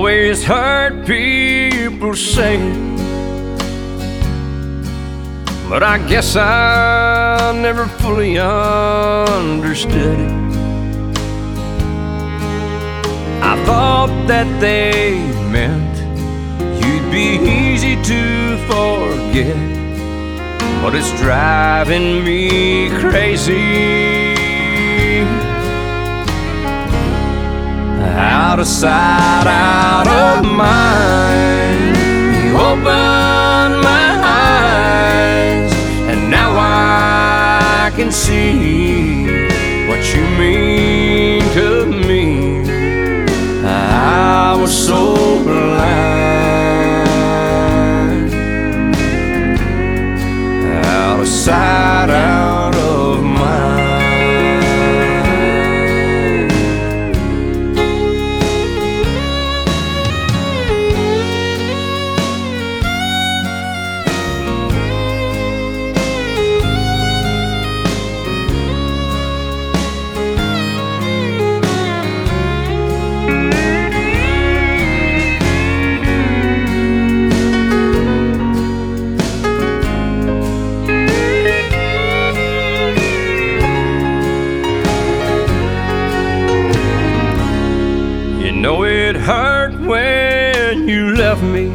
always heard people say it, but I guess I never fully understood it. I thought that they meant you'd be easy to forget, but it's driving me crazy. Out of sight, out of mind, you opened my eyes, and now I can see what you mean to me. I was so blind. Out of sight, out of mind. You know it hurt when you left me,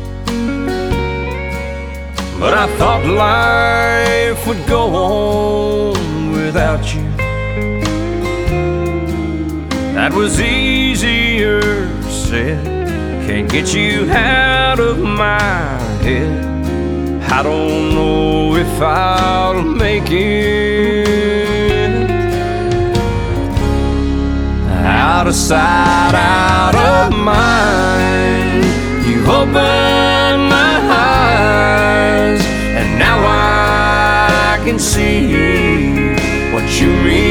but I thought life would go on without you. That was easier said. Can't get you out of my head. I don't know if I'll make it. Out of sight, out of mind, you opened my eyes, and now I can see what you mean